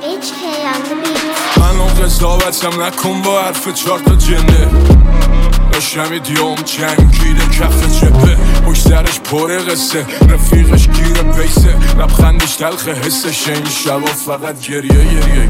منو قضاوتم نکن با حرف 4 تا جنده داشتم دیوم جنگیده کف جبه پشت سرش پر قصه رفیقش گیره بیسه لبخندش تلخ حسش این شبا فقط گریه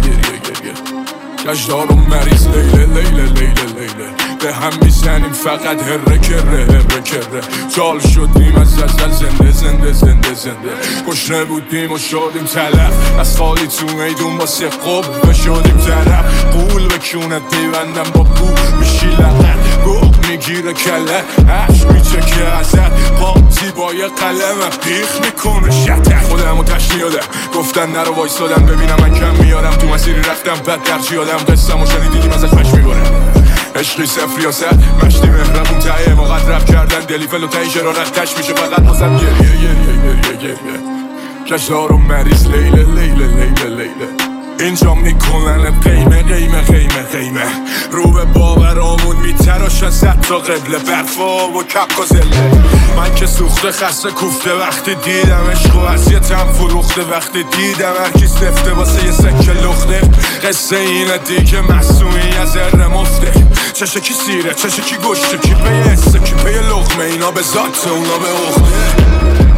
کشدار و مریض لیله لیله لیله لیله به هم میزنیم فقط هره کره جال شدیم از ازل زنده گشنه بودیم و شدیم تلف از خالی تو میدون با سقب شدیم طرف قول به کونت دیوندم با بو میشی لغت گوه میگیره کله عشق میچکه ازت قاطی با یه قلم بیخ میکنه شتک خودمو تشنیاده گفتن نرو وایستادم ببینم من کم میارم تو مسیری رفتم بد درچی آدم قصم و شنیدیم ازش پش میبارم عشقی صفر یا صد مشتی مهربون تایه مقد رب کردن دلی فل و تایی شرارت تش میشه فقط مازم گریه کشدار و مریض لیله اینجا میکنن قیمه رو به باورامون میتراشن 100 تا قبله برفا و کپ و زله من که سوخته خسته کوفته وقتی دیدم عشق و اذیتم فروخته وقتی دیدم هرکی سفته واسه یه سکه لخته قصه اینه دیگه معصومی از مفته چشه کی سیره چشه کی گشته کی پی حسه کی پی لقمه اینا به ذات اونا به عقده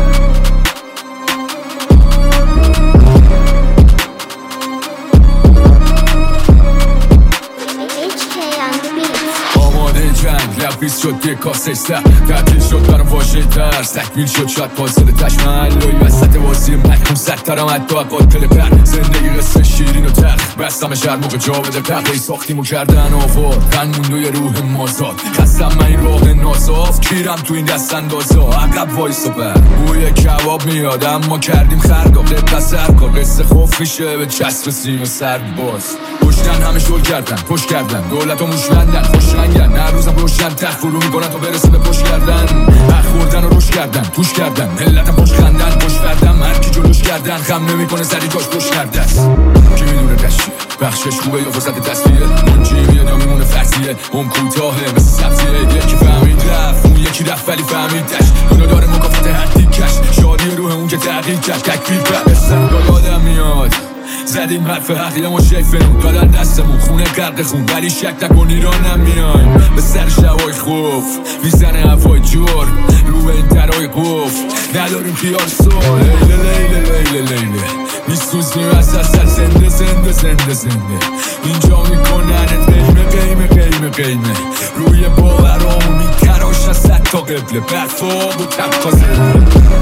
لبیز شد که کاسش سر تعطیل شد برام واژه ترس تکمیل شد شاید پاسل تشملوی وسط واسه محکوم سخترم حتی قاتل پر زندگی قصه شیرین و تخ بستم شهر موقع جا بده تقیی ساختیم و کردن آوار تن موندوی روح مازاد خستم من این راه نازاف کیرم تو این دست اندازا عقب وایس و بر بوی کباب میاد اما کردیم خرگاه قبل سرکار قصه خوف میشه به چسب سیم سر باز پشتن همه شل کردن پشت کردن دولت و موشمندن خوش رنگن نه روزم روشن تخ فرو میکنن تا برسه به پشت کردن اخ خوردن و روش کردن توش کردن ملتم پشت خندن پشت فردن مرکی جلوش کردن خم نمیکنه سری جاش پشت کرده است کی میدونه دشیه بخشش خوبه یا فرصت تصفیه منجی میاد یا میمونه فرسیه هم کوتاهه مثل سبزیه یکی فهمید رفت اون یکی رفت ولی فهمیدش اونو داره مکافات هر دیکش شادی روح اون که تغییر کرد تکبیر بر اسم یادم میاد زدیم حرف حقیه ما شیفنون دادن دستمون خونه غرق خون ولی شک نکن ایرانم میایم به سر شوای خوف میزنه هوای جور رو این درای قفل نداریم خیال سال لیله میسوزیم از اصل زنده اینجا میکننت قیمه روی باورامون میتراشن 100 تا قبله برفا و کپ زله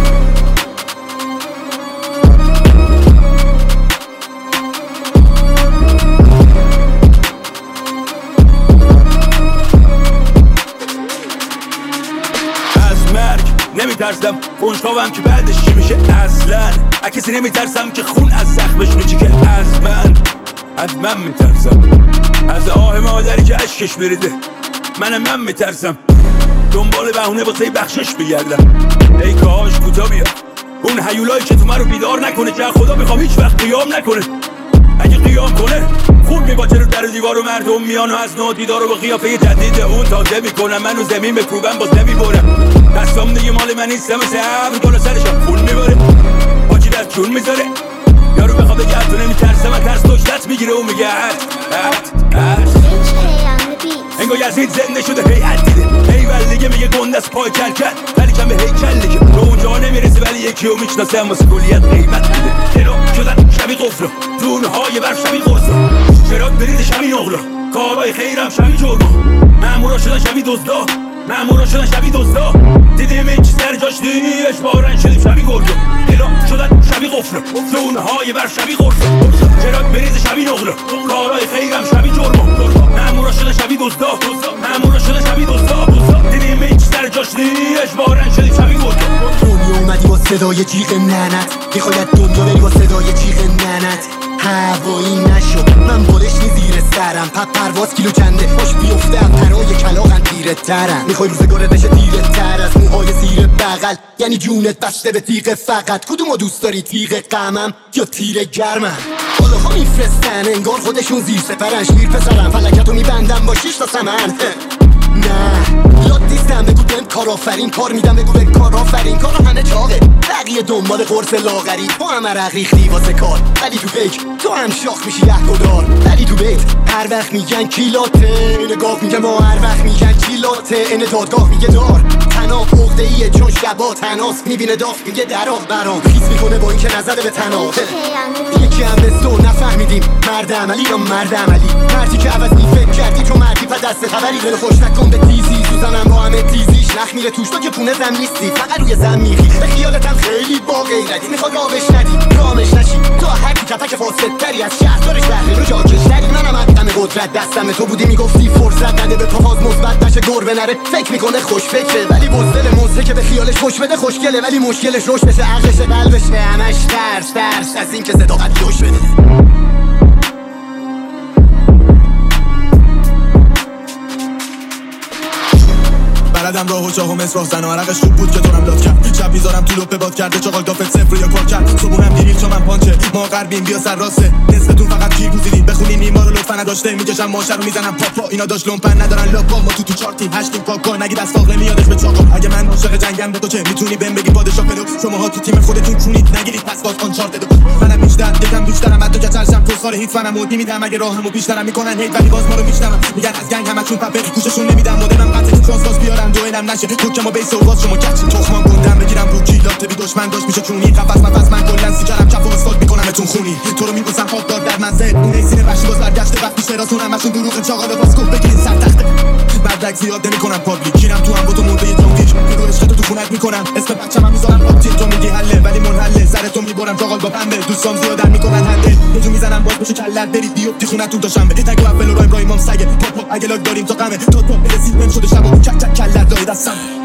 نمیترسم کنجکاوم که بعدش چی میشه اصلا کسی نمیترسم که خون از زخمش میچکه از من میترسم از آه مادری که اشکش بریده من میترسم دنبال بهونه واسه بخشش بگردم ای کاش کوتا بیاد اون هیولایی که تو من رو بیدار نکنه که خدا میخوام هیچ وقت قیام نکنه اگه قیام کنه خون میباچه رو در دیوار و مردم میان و از نو دیدار رو به قیافه جدید اون تازه میکنم منو زمین بکوبم باز نمیبرم دستام دیگه مال من نیستم مثل ابر بالا سرشم خون میباره پاچی در چون میذاره یارو بخواه بگه تو نمیترسم و ترس دشتت میگیره و میگه انگار یزید زنده شده هیئت دیده هیول دیگه میگه گنده از پای کل ولی کم به هیکل دیگه به اونجا نمیرسه ولی یکی رو میشناسه اما سکولیت قیمت میده درو شدن شبی قفلا دونه های برف شبی قصلا شراک برید شبی نغلا کارای خیرم شبی جرما مامورا شدن شبی دزدا دیدیم این چی سر جاش دیش بارن شدیم شبی گرگا درو شدن شبی قفلا دونه های برف شبی قصلا شراک برید شبی نغلا کارای خیرم شبی جرما مامورا شدن شبی دزدا دیدیم این چی سر جاش دیش بارن شدیم شبی گرگا دنیا اومدی با صدای جیغ ننت میخواید دنیا بری با صدای جیغ ننت هوایی نشو من بالش نی زیر سرم پرواز کیلو کنده باش بیفتم پرای کلاغن تیره ترم میخوای روزگارت بشه تیره تر از موهای زیر بغل یعنی جونت بسته به تیغ فقط کدومو دوست داری تیغ غمم یا تیر گرمم حالا ها میفرستن انگار خودشون زیر سپرن شیر پسرم فلکتو میبندم با 6 تا سمن نه لات نیستم بگو بهم کارآفرین کار میدم بگو بهم کارآفرین کارا همه چاقه بقیه دنبال قرص لاغری تو هم عرق ریختی واسه کار ولی تو پیک تو هم شاخ میشی یهودار ولی تو بیت هر وقت میگن کیلاته این گاف میگه ما هر وقت میگن کیلاته این دادگاه میگه دار تناب عقده‌ایه چون شبا تناس میبینه داف میگه دراب برام خیس میکنه با اینکه نزده به تناب یکی هم مثل نفهمیدیم مرد عملی یا مرد عملی مردی که عوض فکر کردی تو مردی پس دست خبری دل خوش نکن به تیزی سوزنم با همه تیزیش نخ میره توش تو که پونه زم نیستی فقط روی زم میخی به خیالتم خیلی با غیرتی میخواد راوش ندی رامش نشی تو هرکی کتک فاسدتری از شهردار شهری رو جاکشتری منم عدم قدرت دستم تو بودی میگفتی فرصت نده به تو فاز مثبت نشه گربه نره فکر میکنه خوش فکره ولی بزدل موزه که به خیالش خوش بده خوشگله ولی مشکلش روش بشه عقلش قلبش به همش ترس از این که صداقت روش بده بلدم راه و چاه و مصراح زن و عرقش خوب بود که دورم داد کرد شب بیزارم تو لپه باد کرده چاقال دافت صفر یا کار کرد صبحونم دیریل چون من پانچه ما غربیم بیا سر راسته نصفتون فقط گیر گوزیدین بخونین نیما رو لطفا نداشته میکشم ماشه رو میزنم پاپا اینا داش لومپن ندارن لاپا ما تو چارتیم هشتیم پاکا نگید از فاقه میادش به چاقا اگه من عاشق جنگم به تو چه میتونی بهم بگی پادشاه پلو شماها تو تیم خودتون چونید نگیرید پس باز آن چارت دو منم بیشتر یکم دوسترم حتی که چرشم پسخار هیچ فنم مود میدم اگه راهمو بیشترم میکنن هیت ولی باز ما رو میشنم میگن از گنگ همشون پپه گوششون نمیدم مدلم قطعه ترانسفاز بیارم دوئلم نشه کوکمو بیس و باز شما کچین تخمام گندم بگیرم رو کیلات بی دشمن داشت میشه چونی قفس من کلا سیجرم کف و اسفالت میکنمتون خونی تو رو میبوسم خواب دار در منزل اون ایسین وحشی باز برگشته وقت پیش راتون همشون دروغ چاقال واسکوپ بگیرین سر تخته بعد زیاد نمیکنم پابلیک گیرم تو هم با تو مرده جانگیش بدورش تو خونت میکنم اسم بچه‌م میذارم آپتین تو میگی حله ولی منحله سرتون میبرم چاقال با پنبه دوستام زیادن میکنن هنده یه جو میزنم باز بشه کلت برید بیوتی خونتون تا شنبه تگو اول و ابراهیمم سگه پاپ اگه لاگ داریم تا قمه تو برسید نمیشد شبو چک چک کلت دای دستم